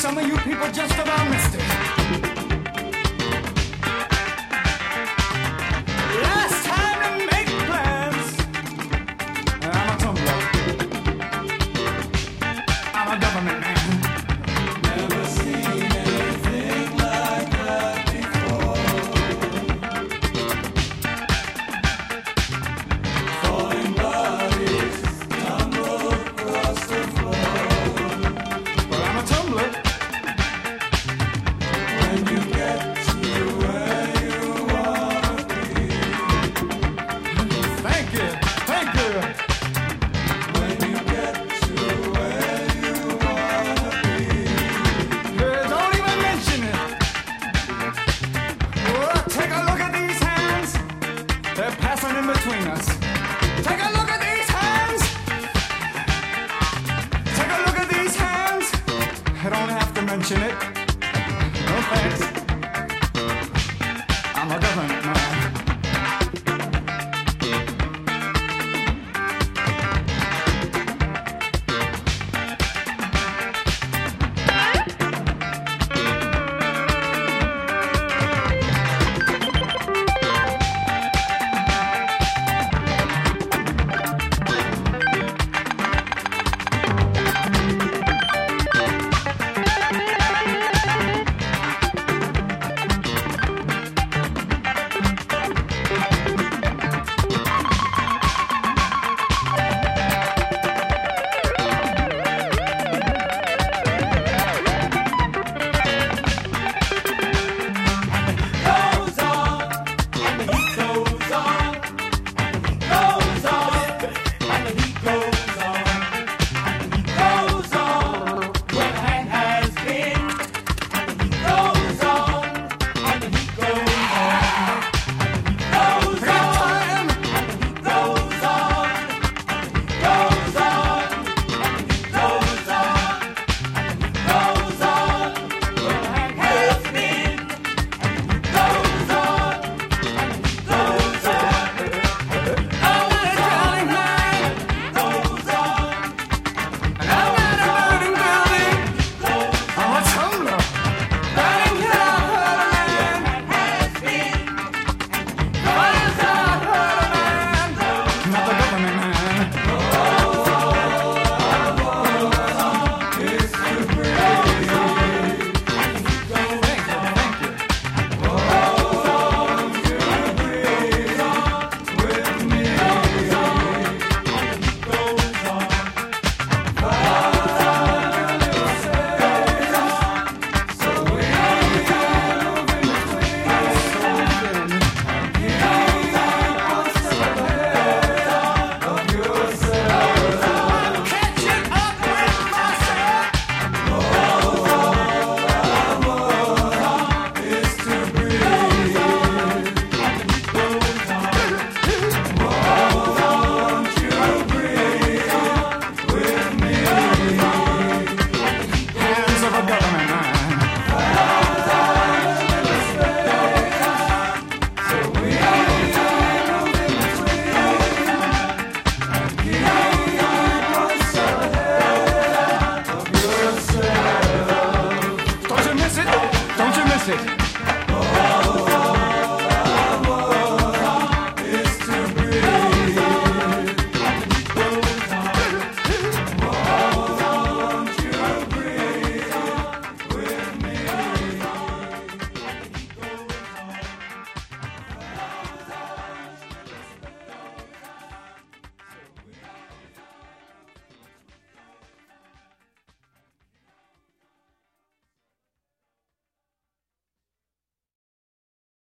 Some of you people just about missed it. Last time to make plans. I'm a tumbler. I'm a government man. Never seen anything like that before. Falling bodies tumble across the floor. But I'm a tumbler. When you get to where you wanna be. Thank you, thank you. When you get to where you wanna be. Don't even mention it. Oh, take a look at these hands. They're passing in between us. Take a look at these hands. Take a look at these hands. I don't have to mention it. No thanks.